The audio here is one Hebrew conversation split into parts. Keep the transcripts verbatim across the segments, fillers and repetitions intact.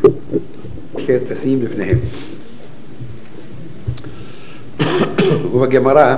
שתשים לפניהם. ובגמרא,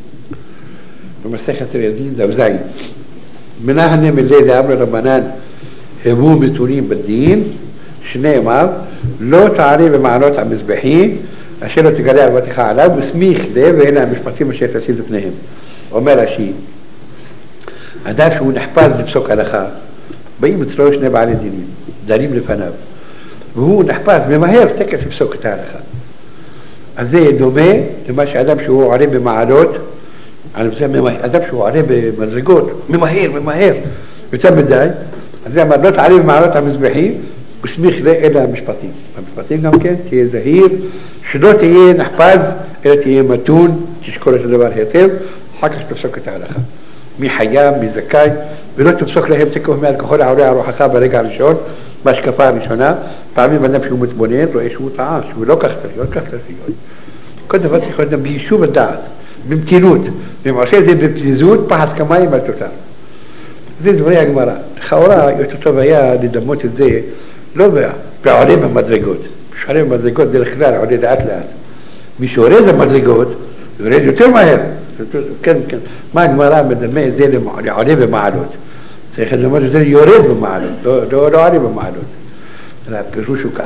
במסכת ילדים דף זין, מנהנה מלי דאמרי רבנן הבו מתונים בדין, שנאמר, לא תעלה במעלות המזבחים, אשר לא תגלה עבודתך עליו, וסמיך לב, ואלה המשפטים אשר תשים לפניהם. אומר רש"י, אדם שהוא נחפז לפסוק הלכה, באים אצלו שני בעלי דינים, דנים לפניו, והוא נחפז, ממהר, תקף לפסוק את ההלכה. אז זה דומה למה שאדם שהוא עולה במעלות, אדם שהוא עולה במדרגות, ממהר, ממהר, יותר מדי, אז זה אמר, לא תעלה במעלות המזבחים, וסמיך לאלה המשפטים. המשפטים גם כן, תהיה זהיר, שלא תהיה נחפז, אלא תהיה מתון, תשקול את הדבר היטב, אחר כך תפסוק את ההלכה. מי חייב, מי זכאי, ולא תפסוק להם תקוף מעל ככל העולה על רוחך ברגע הראשון, בהשקפה הראשונה, פעמים אדם שהוא מתבונן, רואה שהוא טעה, שהוא לא כך צריך להיות, כך צריך להיות. כל דבר צריך להיות ביישוב הדעת, במתינות, ואם עושה את זה בפזיזות, פחד כמיים על תותר. זה דברי הגמרא. לכאורה יותר טוב היה לדמות את זה, לא בעולה במדרגות. שעולה במדרגות דרך כלל עולה לאט לאט. מי שעולה במדרגות, יורד יותר מהר. כן, כן. מה הגמרא מדמה את זה לעולה במעלות? צריך לדמות את זה יורד במעלות, לא, לא, לא עולה במעלות. הפירוש הוא כך.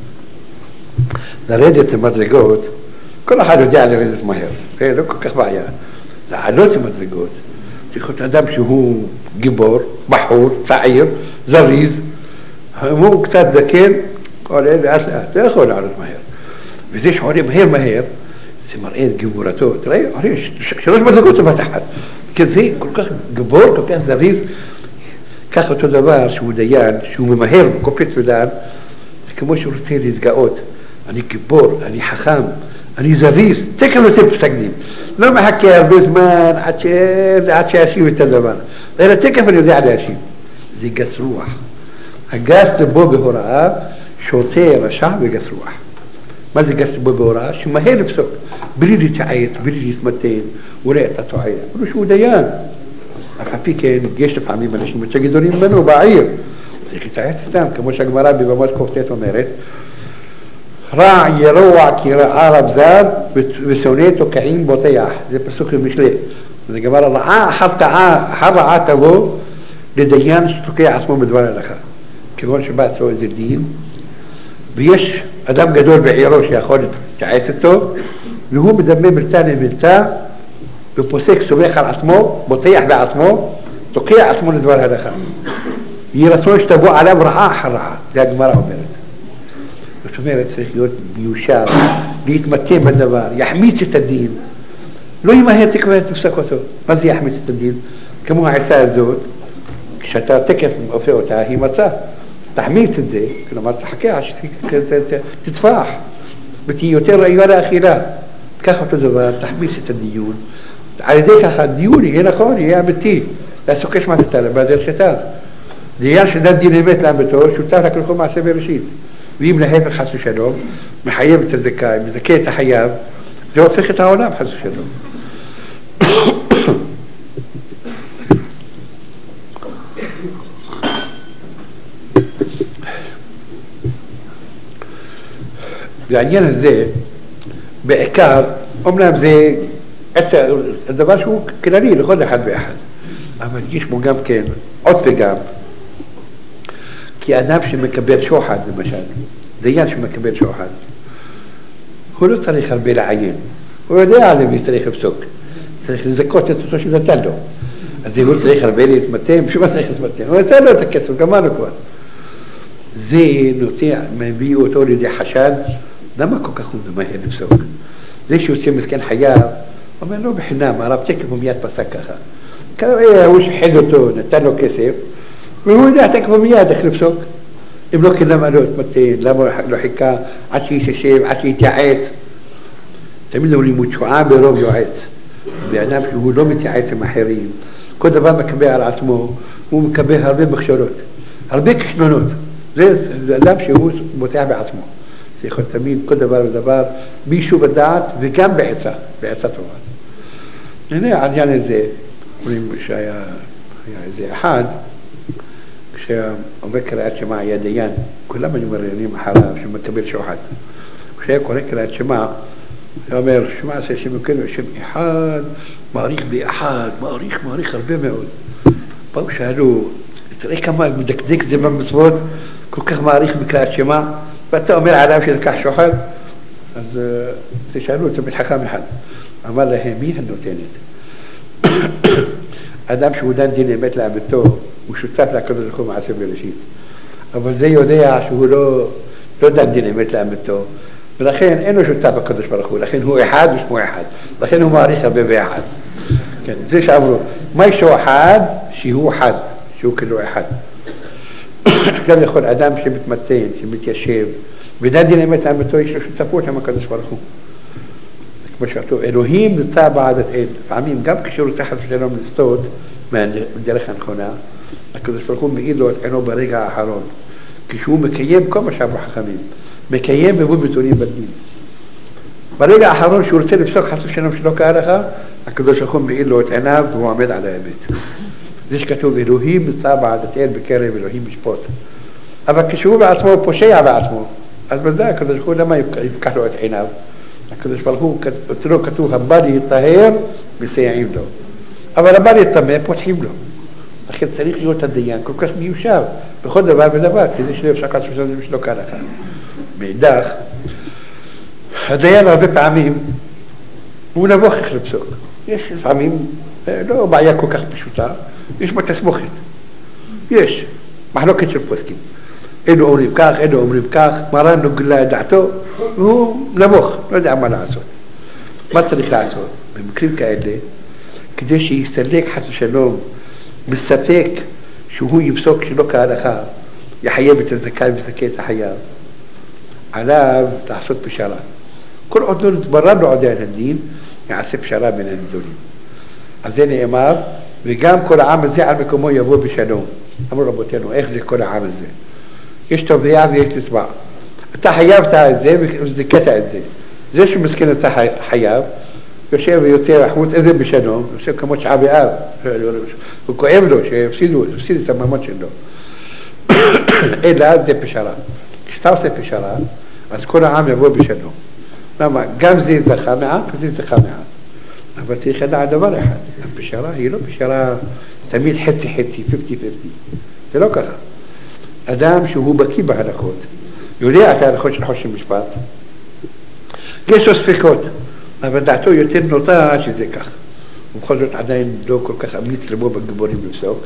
לרדת במדרגות, כל אחד יודע לרדת מהר. זה לא כל כך בעיה. לעלות במדרגות, צריך להיות אדם שהוא גיבור, בחור, צעיר, זריז, הוא קצת זקן, עולה לאט לאט, לא יכול לעלות מהר. וזה שעולה מהר מהר, זה מראה את גיבורתו. תראה, עולה שלוש מדרגות בבת אחת. כי זה כל כך גיבור, כל כך זריז, כך אותו דבר שהוא דיין, שהוא ממהר, קופץ ודן, כמו שהוא רוצה להתגאות. אני גיבור, אני חכם, אני זריז, תקן נושא פסק דין. לא מחכה הרבה זמן עד, ש... עד שישיב את הדבר. אלא תקף אני יודע להשיב. זה גס רוח. הגס לבוא בהוראה, שוטה רשע וגס רוח. מה זה גס לבוא בהוראה? שמהר לפסוק, בלי להתעייץ, בלי להתמתן, אולי אתה טועה. אבל שהוא דיין. אף על פי כן, יש לפעמים אנשים יותר גדולים ממנו בעיר. צריך להתעייץ איתם, כמו שהגמרא בבמות קופטת אומרת, רע ירוע כי רעה רב זר ושונא תוקעים בוטח. זה פסוק למשלי. זה גמר רעה אחר טעה, אחר רעה תבוא לדיין שתוקע עצמו בדבר הלכה. כיוון שבא אצלו איזה דין, ויש אדם גדול בעירו שיכול להתייעץ איתו, והוא מדמה מלצה למלצה, ופוסק סומך על עצמו, בוטח בעצמו, תוקע עצמו לדבר הלכה. יהיה רצון שתבוא עליו רעה אחר רעה. זה הגמרא אומרת. זאת אומרת, צריך להיות מיושר, להתמתן בדבר, יחמיץ את הדין. לא ימהר תקווה תפסק אותו. מה זה יחמיץ את הדין? כמו העצה הזאת, כשאתה תקף אופה אותה, היא מצא. תחמיץ את זה, כלומר תחכה, תצפח, ותהיה יותר רעייה לאכילה. כך אותו דבר, תחמיץ את הדיון. על ידי ככה, הדיון יהיה נכון, יהיה אמיתי. לעסוק יש מעשתה, לבדל שתה. דיין שדן דין אמת לאמיתו, שותף לכלכו מעשה בראשית. ואם להפך חס ושלום, מחייב את הזכאי, מזכה את החייב, זה הופך את העולם חס ושלום. והעניין הזה, בעיקר, אומנם זה הדבר שהוא כללי לכל אחד ואחד, אבל יש בו גם כן, עוד וגם, כי אדם שמקבל שוחד, למשל, דיין שמקבל שוחד, הוא לא צריך הרבה לעיין. הוא יודע למי צריך לפסוק. צריך לזכות את אותו שנתן לו. אז הוא צריך הרבה להתמתן, בשביל מה צריך להתמתן? הוא נתן לו את הכסף, גמרנו כבר. זה נוטע, מביא אותו לידי חשד, למה כל כך הוא ממהר לפסוק? זה שיוצא מסכן חייב, אומר לו בחינם, הרב תקף הוא מיד פסק ככה. כנראה הוא שחד אותו, נתן לו כסף, והוא יודע תקף הוא מיד איך לפסוק. אם לא כן למה לא התמתן, למה לא חיכה עד שישב, עד שיתייעץ. תמיד הוא לימוד שועה ברוב יועץ. באדם שהוא לא מתייעץ עם אחרים, כל דבר מקבל על עצמו, הוא מקבל הרבה מכשלות, הרבה כישלונות. זה אדם שהוא מותח בעצמו. זה יכול תמיד כל דבר ודבר, מישהו בדעת וגם בעצה, בעצה טובה. הנה העניין הזה, אומרים שהיה איזה אחד, כשאומר קריאת שמע היה דיין, כולם היו מראיינים אחריו שמקבל שוחד. כשהיה קורא קריאת שמע, הוא אומר, שמע עשה שם אלוקינו, השם אחד, מעריך באחד, מעריך, מעריך הרבה מאוד. באו שאלו, תראה כמה מדקדק זה במצוות, כל כך מעריך בקריאת שמע, ואתה אומר עליו שלקח שוחד, אז תשאלו אותו מתחכם אחד. אמר להם, מי הנותנת? אדם שהוא דן דין אמת לאמיתו, הוא שותף לקדוש ברוך הוא מעשה בראשית. אבל זה יודע שהוא לא, לא דן דין אמת לאמיתו, ולכן אין לו שותף הקדוש ברוך הוא, לכן הוא אחד ושמו אחד, לכן הוא מעריך הרבה באחד. כן, זה שאמרו, מה יש לו אחד? שהוא חד, שהוא כאילו אחד. גם יכול אדם שמתמתן, שמתיישב, ודן דין אמת לאמיתו, יש לו שותפות עם הקדוש ברוך הוא. כמו שכתוב, אלוהים נמצא בעדת אל. לפעמים גם כשהוא רוצה חס ושלום לסטות מהדרך הנכונה, הקדוש ברוך הוא מעיד לו את עינו ברגע האחרון. כשהוא מקיים כל מה שאמרו חכמים, מקיים מבוא בתונים בדין. ברגע האחרון שהוא רוצה לפסוק חס ושלום שלא כהלכה, הקדוש ברוך הוא מעיד לו את עיניו והוא עומד על האמת. זה שכתוב, אלוהים נמצא בעדת אל בקרב אלוהים משפוט. אבל כשהוא בעצמו פושע בעצמו, אז בזה הקדוש ברוך הוא למה יפקח לו את עיניו? הקדוש ברוך הוא, אצלו כתוב, הבא להיטהר, מסייעים לו. אבל הבא להיטמא, פותחים לו. לכן צריך להיות הדיין כל כך מיושב, בכל דבר ודבר, כדי שלא יפסק עצמו שלא כהלכה. מאידך, הדיין הרבה פעמים, הוא נבוך איך לפסוק. יש לפעמים, לא בעיה כל כך פשוטה, יש בה תסמוכת. יש, מחלוקת של פוסקים. אלו אומרים כך, אלו אומרים כך, מרן לא גילה את דעתו, והוא נבוך, לא יודע מה לעשות. מה צריך לעשות? במקרים כאלה, כדי שיסתלק חס ושלום, מספק שהוא יפסוק שלא כהלכה, יחייב את הזכאי וזכה את החייב, עליו לעשות פשרה. כל עוד לא נתברר לו עדיין הדין, יעשה פשרה בין הנידונים. אז זה נאמר, וגם כל העם הזה על מקומו יבוא בשלום. אמרו רבותינו, איך זה כל העם הזה? יש תובע ויש תצבע. אתה חייבת את זה וזכית את זה. זה שמסכן אתה חייב, יושב ויוצא החוץ איזה בשלום, יושב כמו שעה באב, הוא כואב לו שיפסידו, יפסיד את הממות שלו. אלא זה פשרה. כשאתה עושה פשרה, אז כל העם יבוא בשלום. למה? גם זה זכה מעט וזה זכה מעט. אבל צריך לדעת דבר אחד, הפשרה היא לא פשרה תמיד חצי חצי, חמישים חמישים. זה לא ככה. אדם שהוא בקיא בהלכות, יודע את ההלכות של חושן משפט, יש לו ספקות, אבל דעתו יותר נוטה שזה כך. ובכל זאת עדיין לא כל כך אמיץ לבוא בגיבורים לפסוק.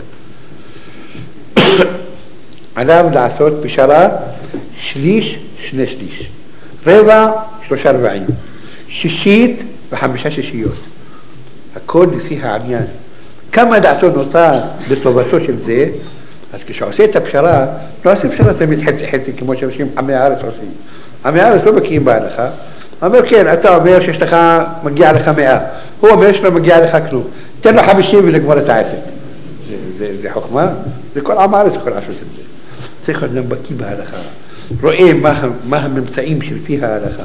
עליו לעשות פשרה שליש, שני שליש. רבע, שלושה רבעים. שישית וחמישה שישיות. הכל לפי העניין. כמה דעתו נוטה לטובתו של זה, אז כשעושה את הפשרה, לא עושה פשרה תמיד חצי חצי כמו שאנשים עמי הארץ עושים. עמי הארץ לא בקיאים בהלכה. אומר כן, אתה אומר שיש לך, מגיע לך מאה. הוא אומר שלא מגיע לך כלום. תן לו חמישים ולגמור את העסק. זה, זה, זה חוכמה? זה כל עם הארץ יכול לעשות את זה. צריך להיות בקיא בהלכה. רואה מה, מה הממצאים שלפי ההלכה.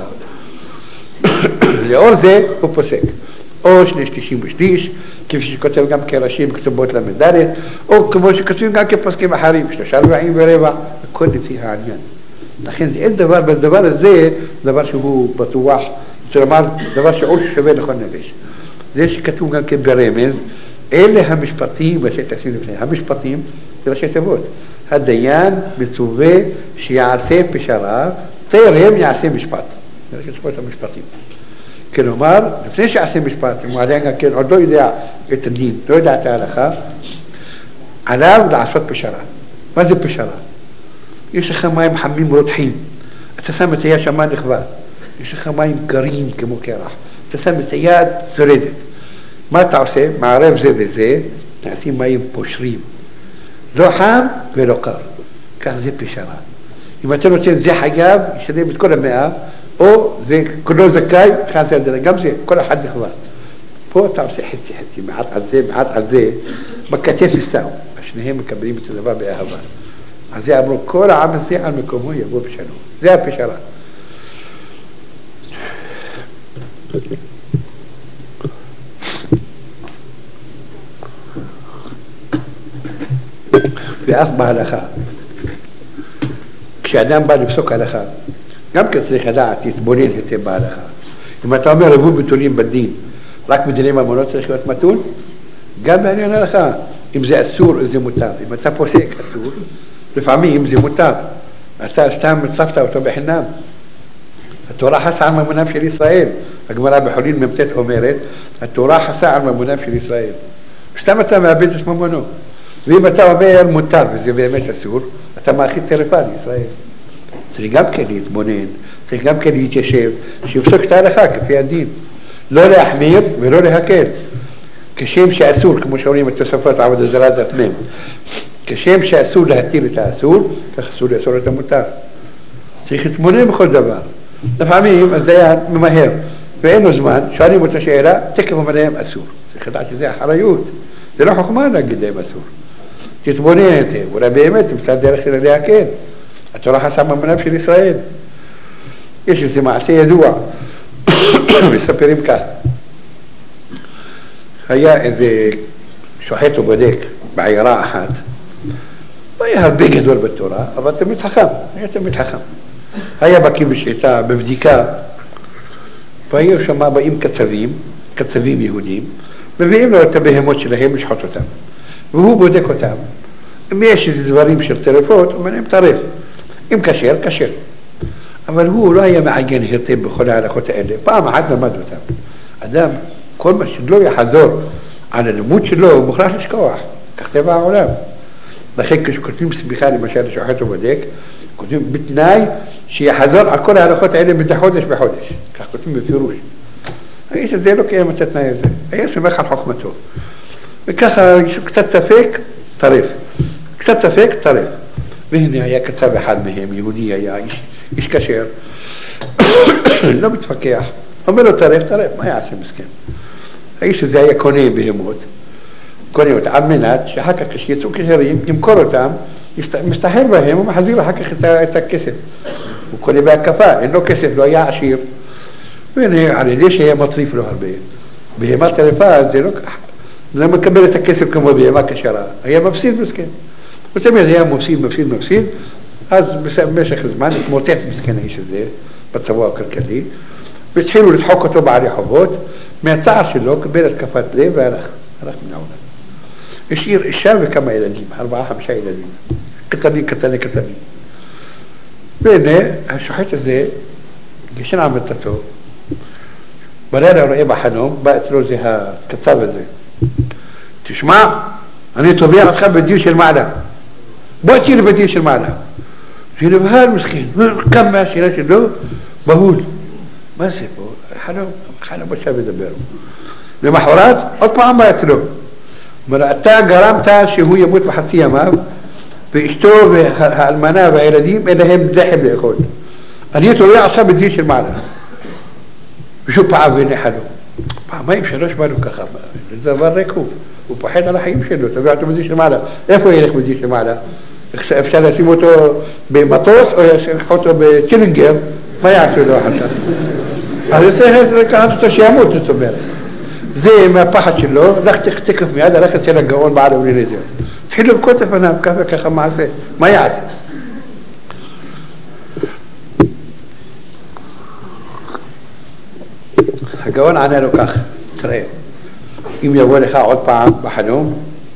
לאור זה הוא פוסק. או שני שלישים ושליש, כפי שכותב גם כראשים כתובות למדלת, או כמו שכתובים גם כפוסקים אחרים, שלושה רבעים ורבע, הכל לפי העניין. לכן אין דבר, בדבר הזה, דבר שהוא בטוח, זאת אומרת, דבר שעול שווה לכל נפש. זה שכתוב גם כן ברמז, אלה המשפטים, ושתשים לפני, המשפטים, זה ראשי תיבות. הדיין מצווה שיעשה פשרה, טרם יעשה משפט. זה ראשי תיבות המשפטים. כלומר, לפני שיעשה משפט, אם הוא עדיין גם כן עוד לא יודע את הדין, לא יודע את ההלכה, עליו לעשות פשרה. מה זה פשרה? יש לך מים חמים רותחים, אתה שם את היד שמה נכווה, יש לך מים קרים כמו קרח, אתה שם את היד זורדת. מה אתה עושה? מערב זה וזה, תעשים מים פושרים. לא חם ולא קר. כך זה פשרה. אם אתה נותן זה חייב, ישלם את כל המאה, או זה כולו זכאי, חס על גם זה, כל אחד נכווה. פה אתה עושה חצי חצי, מעט על זה, מעט על זה, בכתף יסתאו. השניהם מקבלים את הדבר באהבה. אז זה אמרו, כל העם הזה על מקומו יבוא בשלום. זה הפשרה. ואף בהלכה. כשאדם בא לפסוק הלכה, גם כן צריך לדעת, להתבונן היטב בהלכה. אם אתה אומר ריבוי ביטולים בדין, רק בדיני ממונות צריך להיות מתון, גם בעניין הלכה, אם זה אסור או זה מותר. אם אתה פוסק אסור, לפעמים זה מותר. אתה סתם מצפת אותו בחינם. התורה חסה על ממונם של ישראל. הגמרא בחולין ממתת אומרת, התורה חסה על ממונם של ישראל. סתם אתה מאבד את ממונו. ואם אתה אומר מותר וזה באמת אסור, אתה מאכיל טרפה לישראל. צריך גם כן להתבונן, צריך גם כן להתיישב, שיפסוק את ההלכה כפי הדין. לא להחמיר ולא להקל. כשם שאסור, כמו שאומרים את תוספות עבודה זרה דת מם, כשם שאסור להתיר את האסור, כך אסור לאסור את המותר. צריך להתבונן בכל דבר. לפעמים הדיין ממהר ואין לו זמן, שואלים אותה שאלה, תקף אמרהם אסור. צריך לדעת שזה אחריות. זה לא חוכמה להגיד להם אסור. תתבונן היטב, אולי באמת תמצא דרך של להקל. התורה חסה ממונם של ישראל. יש איזה מעשה ידוע, מספרים כך. היה איזה שוחט ובודק בעיירה אחת, היה הרבה גדול בתורה, אבל תמיד חכם, היה תמיד חכם. היה בקיא בשחיטה, בבדיקה, והיו שם באים קצבים, קצבים יהודים, מביאים לו את הבהמות שלהם לשחוט אותם. והוא בודק אותם. אם יש דברים של טרפות, הוא אומר להם טרף. אם כשר, כשר. אבל הוא לא היה מעגן היטב בכל ההלכות האלה. פעם אחת למד אותם. אדם, כל מה שלא יחזור על הלימוד שלו, הוא מוכרח לשכוח. כך טבע העולם. לכן כשכותבים סביחה למשל לשוחט ובודק, כותבים בתנאי שיחזור על כל ההלכות האלה מדי חודש בחודש. כך כותבים בפירוש. האיש הזה לא קיים את התנאי הזה. היה סומך על חוכמתו. וככה יש קצת ספק, טרף. קצת ספק, טרף. והנה היה קצב אחד מהם, יהודי היה, איש, איש כשר. לא מתפקח. אומר לו טרף, טרף, מה יעשה מסכן? האיש הזה היה קונה בהמות, קונה אותם, על מנת שאחר כך כשיצאו כשרים, ימכור אותם, מסתחר בהם ומחזיר אחר כך את הכסף. הוא קונה בהקפה, אין לו כסף, לא היה עשיר. והנה, על ידי שהיה מטריף לו הרבה. בהמה טרפה, זה לא ככה. לא מקבל את הכסף כמו בהמה כשרה. היה מפסיד מסכן. זאת אומרת, היה מפסיד, מפסיד, מפסיד. אז במשך הזמן התמוטט מסכן האיש הזה, בצבוע הכלכלי, והתחילו לדחוק אותו בעלי חובות. מהצער שלו קיבל התקפת לב והלך, הלך מן העולם. השאיר אישה וכמה ילדים, ארבעה, חמישה ילדים. קטנים, קטני, קטנים. והנה, השוחט הזה, ישן על מיטתו, בלילה רואה בחלום, בא אצלו זה הקצב הזה. תשמע, אני תובע אותך בדין של מעלה. בוא תהיה בדין של מעלה. זה נבהל מסכן, קם מהשאלה שלו, בהול. מה זה פה? חלום, חלום עכשיו ידבר. למחרת, עוד פעם בא אצלו. אומר, אתה גרמת שהוא ימות בחצי ימיו, ואשתו והאלמנה והילדים אין להם לחם לאכול. אני תובע עכשיו בדין של מעלה. ושוב פעם והנה חלום. פעמיים שלוש באנו ככה, זה דבר רקוב. הוא פוחד על החיים שלו, תובע אותו בדין של מעלה. איפה ילך בדין של מעלה? אפשר לשים אותו במטוס או ישלח אותו בצ'ילינגר, מה יעשו לו עכשיו? אז צריך לקחת אותו שימות, זאת אומרת. זה מהפחד שלו, לך תקף מיד, הלך אצל הגאון בעל אבנינזר. התחילו לבכות לפניו, ככה ככה מעשה, מה יעשה? הגאון ענה לו כך, תראה, אם יבוא לך עוד פעם בחלום,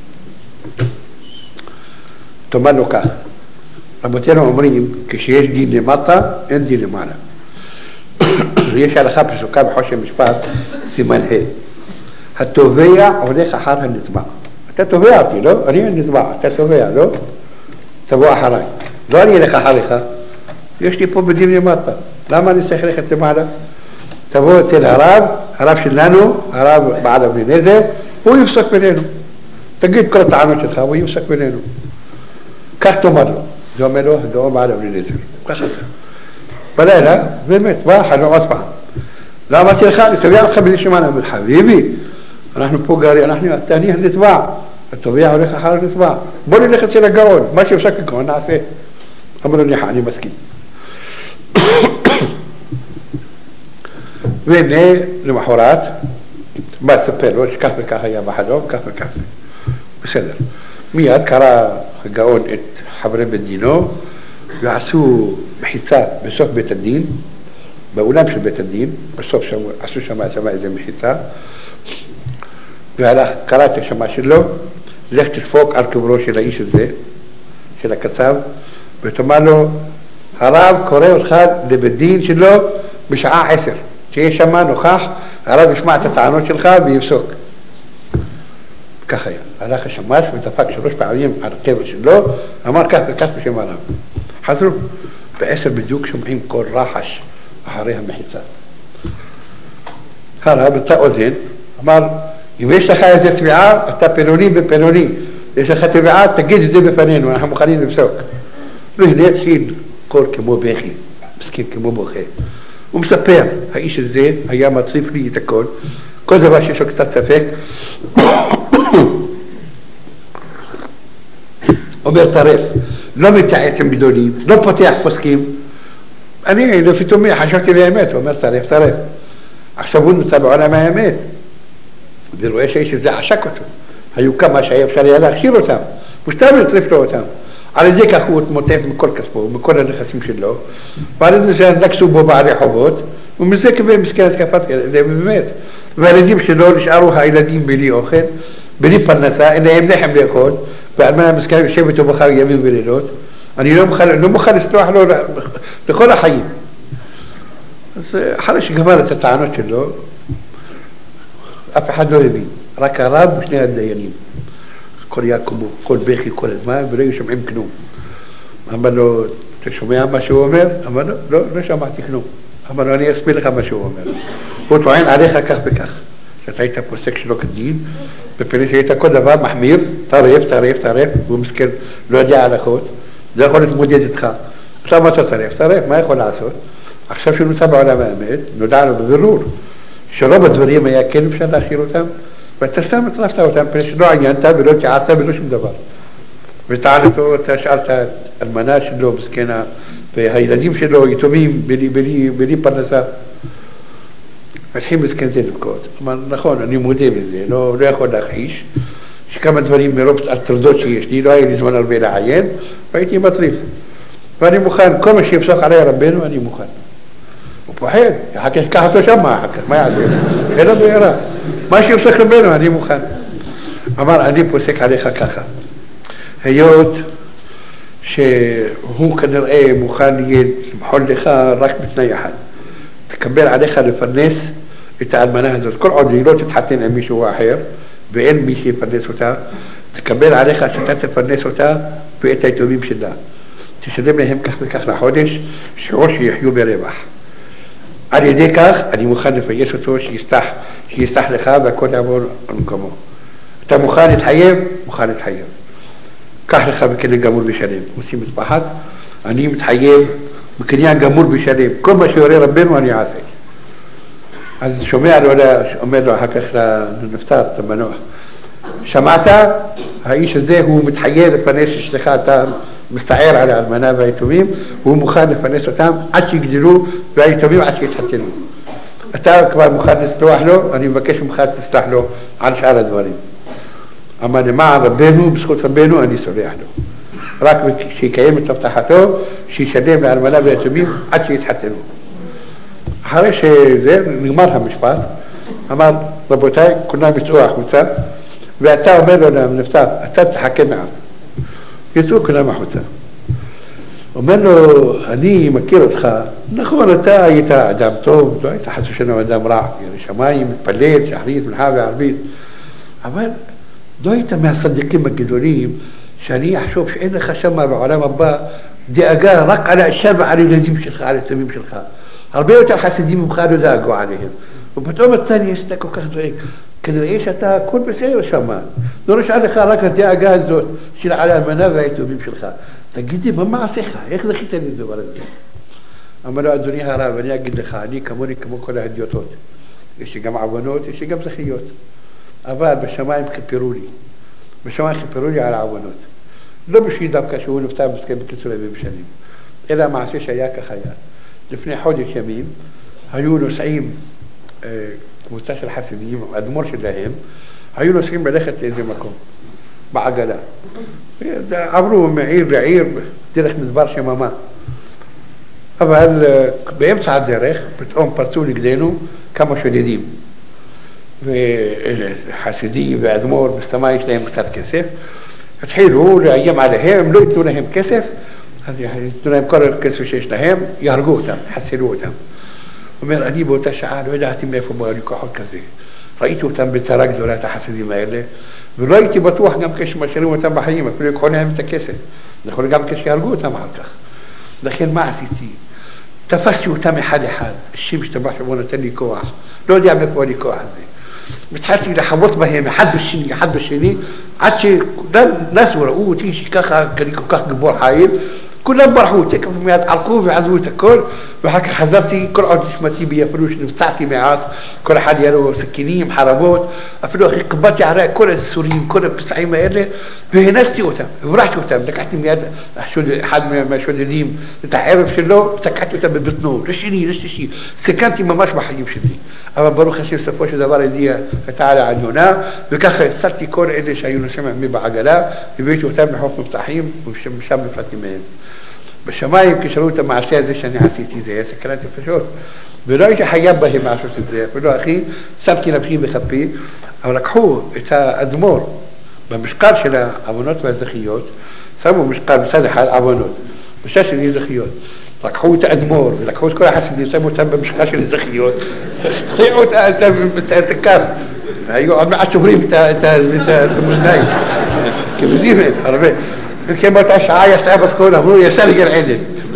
תאמר לו כך, רבותינו אומרים, כשיש דין למטה, אין דין למעלה. יש הלכה פסוקה בחושן משפט, סימן ה' התובע הולך אחר הנתבע. אתה תובע אותי, לא? אני הנתבע, אתה תובע, לא? תבוא אחריי. לא אני אלך אחריך, יש לי פה בדין למטה. למה אני צריך ללכת למעלה? תבוא אצל הרב, הרב שלנו, הרב בעל אבנינזר, הוא יפסק בינינו. תגיד כל הטענות שלך, הוא יפסק בינינו. כך תאמר לו. זה אומר לו, הגאון בעל אבנינזר. ככה זה. בלילה, באמת, בא חלום עוד פעם. לא אמרתי לך, אני תובע אותך בלי שמעלה. אומר, חביבי, אנחנו פה גרי, אנחנו, אתה אני הנתבע. התובע הולך אחר הנתבע. בוא נלך אצל הגאון, מה שיפסק הגאון נעשה. אמר לו, אני מסכים. והנה, למחרת, בא לספר לו, שכך וכך היה בחלום, כך וכך. בסדר. מיד קרא הגאון את חברי בית דינו, ועשו מחיצה בסוף בית הדין, באולם של בית הדין, בסוף שם, עשו שם איזה מחיצה, והלך, קרא את השמה שלו, לך תדפוק על קברו של האיש הזה, של הקצב, ותאמר לו, הרב קורא אותך לבית דין שלו בשעה עשר, תהיה שמה נוכח, הרב ישמע את הטענות שלך ויפסוק. כך היה, הלך השמש ודפק שלוש פעמים על הקבר שלו, אמר כך וכך בשם הרב. חזרו, בעשר בדיוק שומעים כל רחש אחרי המחיצה. הרב אתה אוזן, אמר, אם יש לך איזה תביעה, אתה פלוני בפלוני, יש לך תביעה, תגיד את זה בפנינו, אנחנו מוכנים לפסוק. והנה התחיל קול כמו בכי, מסכים כמו בוכה. הוא מספר, האיש הזה היה מטריף לי את הכל, כל דבר שיש לו קצת ספק, אומר טרף, לא מתייעץ עם גדולים, לא פותח פוסקים. אני לפתאומי חשבתי לאמת, הוא אומר טרף, טרף. עכשיו הוא נמצא בעולם האמת, ורואה שהאיש הזה עשק אותו. היו כמה שהיה אפשר היה להכשיר אותם, וסתם לטריף לו אותם. על ידי כך הוא התמוטט מכל כספו, מכל הנכסים שלו, ועל ידי זה נקסו בו בעלי חובות, ומזה כבי מסכן התקפת, זה באמת. והילדים שלו נשארו הילדים בלי אוכל, בלי פרנסה, אין להם לחם לאכול, והאלמנה מסכן יושבת ובכה ימים ולילות. אני לא מוכן, לא מוכן לסלוח לו לכל החיים. אז אחרי שגמר את הטענות שלו, אף אחד לא הבין, רק הרב ושני הדיינים. כל יעקובו, כל בכי, כל הזמן, ולא היו שומעים כלום. אמר לו, אתה שומע מה שהוא אומר? אמר לו, לא, לא שמעתי כלום. אמר לו, אני אסביר לך מה שהוא אומר. הוא טוען עליך כך וכך, שאתה היית פוסק שלא כדין, בפני שהיית כל דבר מחמיר, טרף, טרף, טרף, והוא מסכן, לא יודע הלכות, זה יכול להתמודד איתך. עכשיו מה אתה טרף? טרף, מה יכול לעשות? עכשיו שהוא נמצא בעולם האמת, נודע לו בבירור, שרוב הדברים היה כן אפשר להשאיר אותם, ואתה סתם הטרפת אותם, פני שלא עניינת ולא תיעשת ולא שום דבר. ותעלתו, אתה שאלת אלמנה שלו, מסכנה, והילדים שלו יתומים בלי, בלי, בלי פרנסה. מתחיל מסכן זה לבכות. אמר, נכון, אני מודה בזה, לא, לא יכול להכחיש, שכמה דברים מרוב הטרדות שיש לי, לא היה לי זמן הרבה לעיין, והייתי מטריף. ואני מוכן, כל מה שיפסוק עליי רבנו, אני מוכן. הוא פוחד, אחר כך ככה אותו שם, אחר כך, מה יעזור? אין לו בעירה. מה שיפסוק רבנו, אני מוכן. אמר, אני פוסק עליך ככה. היות שהוא כנראה מוכן למחול לך רק בתנאי אחד. תקבל עליך לפרנס את האלמנה הזאת. כל עוד היא לא תתחתן עם מישהו אחר, ואין מי שיפרנס אותה, תקבל עליך שאתה תפרנס אותה ואת היתומים שלה. תשלם להם כך וכך לחודש, או שיחיו ברווח. על ידי כך אני מוכן לפייס אותו שיסתח, שיסתח לך והכל יעבור על מקומו. אתה מוכן להתחייב? מוכן להתחייב. קח לך בקניין גמור בשלם. עושים מטפחת, אני מתחייב בקניין גמור בשלם. כל מה שיורה רבנו אני אעשה. אז שומע לו, אומר לו אחר כך לנפטר, את המנוח. שמעת? האיש הזה הוא מתחייב לפרנס אשתך, אתה מסתער על האלמנה והיתומים, הוא מוכן לפרנס אותם עד שיגדלו, והיתומים עד שיתחתנו. אתה כבר מוכן לסלוח לו, אני מבקש ממך תסלח לו על שאר הדברים. אמר למען רבנו, בזכות רבנו, אני סולח לו. רק שיקיים את הבטחתו, שישלם לאלמנה והיתומים עד שיתחתנו. אחרי שזה נגמר המשפט, אמר, רבותיי, כולם יצאו החוצה, ואתה אומר לו לנפטר, אתה תחכה מעט. יצאו כולם החוצה. אומר לו, אני מכיר אותך, נכון, אתה היית אדם טוב, לא היית חס ושלום אדם רע, ירא שמיים, מתפלל, שחרית, מנחה וערבית, אבל לא היית מהצדיקים הגדולים, שאני אחשוב שאין לך שם בעולם הבא דאגה רק על האשה ועל הילדים שלך, על היתומים שלך. הרבה יותר חסידים ממך לא דאגו עליהם. ופתאום אתה נהיית כל כך דואג. כנראה שאתה הכל בסדר שם. לא נשאר לך רק הדאגה הזאת של על האלמנה והיתומים שלך. תגיד לי, מה מעשיך? איך זכית לי דבר הזה? אמר לו, אדוני הרב, אני אגיד לך, אני כמוני כמו כל ההדיוטות. יש לי גם עוונות, יש לי גם זכיות. אבל בשמיים כפירו לי. בשמיים כפירו לי על העוונות. לא בשביל דווקא שהוא נפטר מסכן בקיצור ימים שנים. אלא המעשה שהיה כך היה. לפני חודש ימים היו נוסעים, קבוצה של חסידים, אדמו"ר שלהם, היו נוסעים ללכת לאיזה מקום. בעגלה. עברו מעיר לעיר דרך מדבר שממה. אבל באמצע הדרך פתאום פרצו נגדנו כמה שודדים. וחסידי ואדמו"ר בסתמה יש להם קצת כסף. התחילו לאיים עליהם, לא ייתנו להם כסף, אז ייתנו להם כל הכסף שיש להם, יהרגו אותם, יחסלו אותם. אומר, אני באותה שעה לא ידעתי מאיפה בא לי כוחות כזה. ראיתי אותם בצרה גדולה, את החסידים האלה, ולא הייתי בטוח גם כשמשאירים אותם בחיים, אפילו יקחו להם את הכסף. יכול גם כשיהרגו אותם אחר כך. לכן מה עשיתי? תפסתי אותם אחד אחד, השם השתבח שבו נתן לי כוח. לא יודע מאיפה לי כוח הזה. התחלתי לחבוט בהם אחד בשני, אחד בשני, עד שכולם נסו, ראו אותי שככה, אני כל כך גיבור חיל, כולם ברחו, תקף מיד ערקו ועזבו את הכל, ואחר כך חזרתי, כל עוד נשמתי בי, אפילו שנפצעתי מעט, כל אחד היה לו סכינים, חרבות, אפילו אחרי קבלתי ערי כל הסורים, כל הפצעים האלה, והנסתי אותם, הברחתי אותם, לקחתי מיד אחד מהשודדים את הערב שלו, תקעתי אותם בבטנו, לשני, לשלישי, סכנתי ממש בחיים שלי. אבל ברוך השם סופו של דבר הגיע התעלה העליונה, וככה הצלתי כל אלה שהיו נוסעים עמי בעגלה, והבאתי אותם לחוף מבטחים, ומשם נפלטתי מהם. בשמיים כשרו את המעשה הזה שאני עשיתי, זה היה סכנת נפשות, ולא הייתי חייב בהם לעשות את זה, אפילו אחי, שמתי נפשי בחפי, אבל לקחו את האדמו"ר במשקל של העוונות והזכיות, שמו משקל בצד אחד עוונות, בשד שני זכיות. לקחו את האדמו"ר ולקחו את כל החסידים, שמו אותם במשקל של זכיות, חייעו את הכף, והיו עוד מעט שוברים את המאזניים, כבדים הם, הרבה. וכן באותה שעה יצאה בתקון, אמרו, יצא לגן עדן,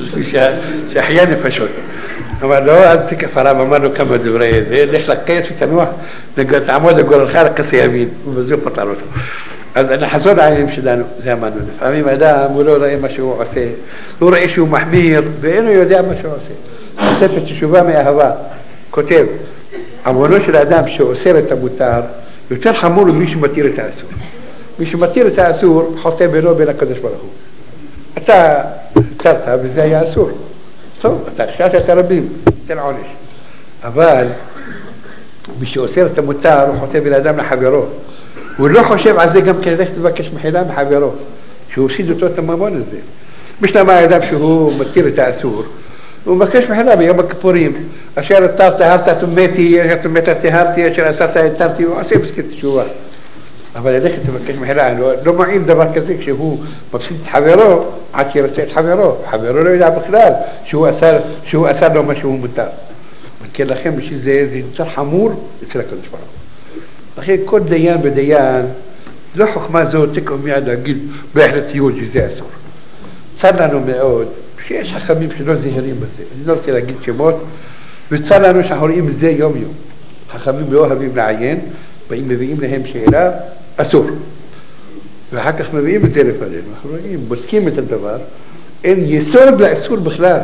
שהחיה נפשות. אבל לא, אז תקף הרב, אמרנו כמה דברי, לך לקייס ותנוח, תעמוד לגורלך על הכס הימין, ובזו פתר אותו. אז נחזור לעניינים שלנו, זה אמרנו, לפעמים אדם הוא לא רואה מה שהוא עושה, הוא רואה שהוא מחמיר, ואינו יודע מה שהוא עושה. ספר תשובה מאהבה, כותב, עוונו של האדם שאוסר את המותר, יותר חמור ממי שמתיר את האסור. מי שמתיר את האסור, חוטא בינו בין הקדוש ברוך הוא. אתה צרת וזה היה אסור. טוב, אתה חשבת את הרבים, תן עונש. אבל מי שאוסר את המותר, הוא חוטא בין האדם לחברו. הוא לא חושב על זה גם כדי לבקש מחילה מחברו, שהוא הוסיד אותו את הממון הזה. משלמה האדם שהוא מתיר את האסור, הוא מבקש מחילה ביום הכיפורים, אשר אתה טהרת תומתי, אשר תומתה טהרתי, אשר אסרת התרתי, הוא עושה בסקת תשובה. אבל ללכת לבקש מחילה, לא, לא מעין דבר כזה כשהוא מפסיד את חברו, עד שירצה את חברו. חברו לא יודע בכלל שהוא אסר, שהוא אסר לו מה שהוא מותר. וכן לכם בשביל זה, זה יותר חמור אצל הקדוש ברוך הוא. לכן כל דיין ודיין, לא חוכמה זו תקום מיד להגיד בהחלטיות שזה אסור. צר לנו מאוד שיש חכמים שלא זהירים בזה, אני לא רוצה להגיד שמות, וצר לנו שאנחנו רואים את זה יום יום. חכמים לא אוהבים לעיין, באים מביאים להם שאלה, אסור. ואחר כך מביאים את זה לפנינו, אנחנו רואים, בודקים את הדבר, אין יסוד לאסור בכלל.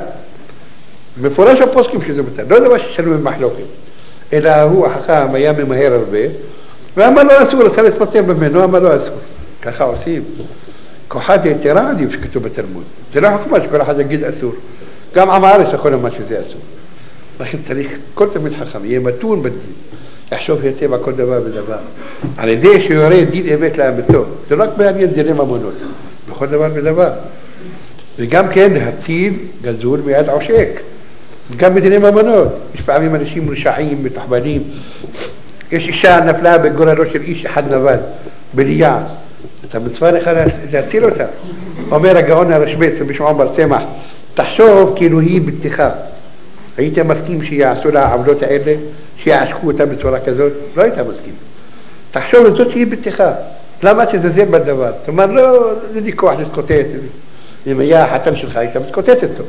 מפורש הפוסקים שזה מותר, לא דבר ששלו במחלוקת, אלא הוא החכם היה ממהר הרבה, ואמר לו אסור, רצה להתפטר ממנו, אמר לו אסור. ככה עושים. כוחת יתרה עדיף שכתוב בתלמוד. זה לא חוכמה שכל אחד יגיד אסור. גם עם הארץ יכול לומר שזה אסור. לכן צריך, כל תמיד חכם, יהיה מתון בדין. יחשוב היטב על כל דבר ודבר. על ידי שיורה דין אמת לאמיתו. זה לא רק מעניין דיני ממונות. בכל דבר ודבר. וגם כן להציל גזול מיד עושק. גם בדיני ממונות. יש פעמים אנשים רשעים, מתחבנים. יש אישה נפלה בגורלו של איש אחד נבל, בליעד. את המצווה לך להציל אותה. אומר הגאון הרשב"ץ, רבי שמעון בר צמח, תחשוב כאילו היא בטחה. היית מסכים שיעשו לה העבודות האלה, שיעשקו אותה בצורה כזאת? לא היית מסכים. תחשוב את זאת שהיא בטחה. למה תזלזל בדבר? זאת אומרת, לא, זה לי כוח להתקוטט. אם היה החתן שלך, היית מתקוטט אותו.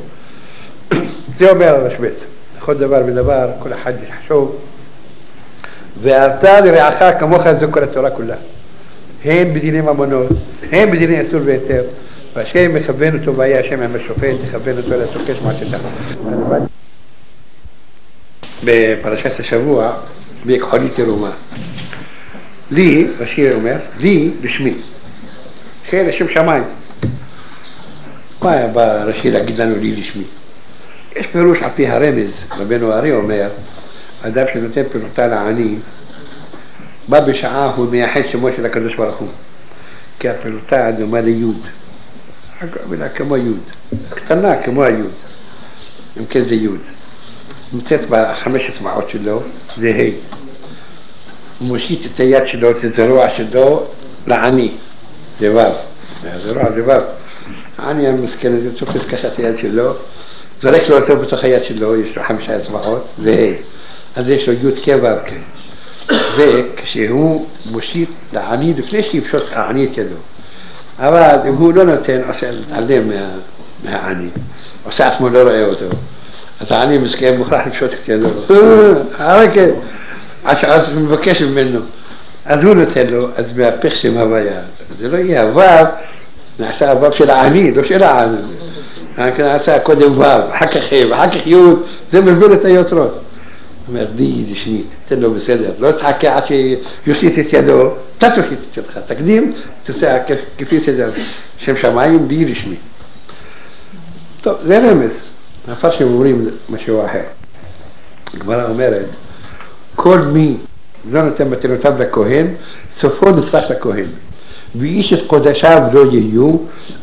זה אומר הרשב"ץ. כל דבר ודבר, כל אחד יחשוב. ואהבת לרעך כמוך זו כל התורה כולה. הם בדיני ממונות, הם בדיני אסור והיתר, והשם מכוון אותו, והיה השם עם השופט, מכוון אותו לתוקש מעשתה. בפרשת השבוע, בכחולית ירומה. לי, השיר אומר, לי לשמי. כן, לשם שמיים. מה היה ברש"י להגיד לנו לי לשמי? יש פירוש על פי הרמז, רבנו הארי אומר, אדם שנותן פירוטה לעני, בא בשעה הוא מייחד שמו של הקדוש ברוך הוא. כי הפעולתה דומה ליוד. מילה כמו יוד, קטנה כמו היוד, אם כן זה יוד. נמצאת בחמש אצבעות שלו, זה ה'. הוא מושיט את היד שלו, את הזרוע שלו, לעני, זה ו'. הזרוע זה ו'. העני המסכן הזה צריך לקחת את היד שלו, זורק לו אותו בתוך היד שלו, יש לו חמישה אצבעות, זה ה'. אז יש לו יוד כו' כ'. וכשהוא מושיט לעני, לפני שיפשוט העני את ידו. אבל אם הוא לא נותן, עושה להתעלם מה, מהעני, עושה עצמו לא רואה אותו, אז העני מסכן מוכרח לפשוט את ידו, הרקה, אז הוא מבקש ממנו, אז הוא נותן לו, אז מהפך שם הוויה, זה לא יהיה הוו, נעשה הוו של העני, לא של העני, נעשה קודם וו, אחר כך ה' ואחר כך י', זה מביא את היותרות. הוא אומר, די רשמית, תן לו בסדר, לא תחכה עד שיושיט את ידו, אתה תושיט את ידך, תקדים, תעשה כפי סדר, שם שמיים, די רשמי. טוב, זה רמז, הפרשים אומרים משהו אחר. הגמרא אומרת, כל מי לא נותן מתנותיו לכהן, סופו נצרך לכהן. ואיש את קודשיו לא יהיו,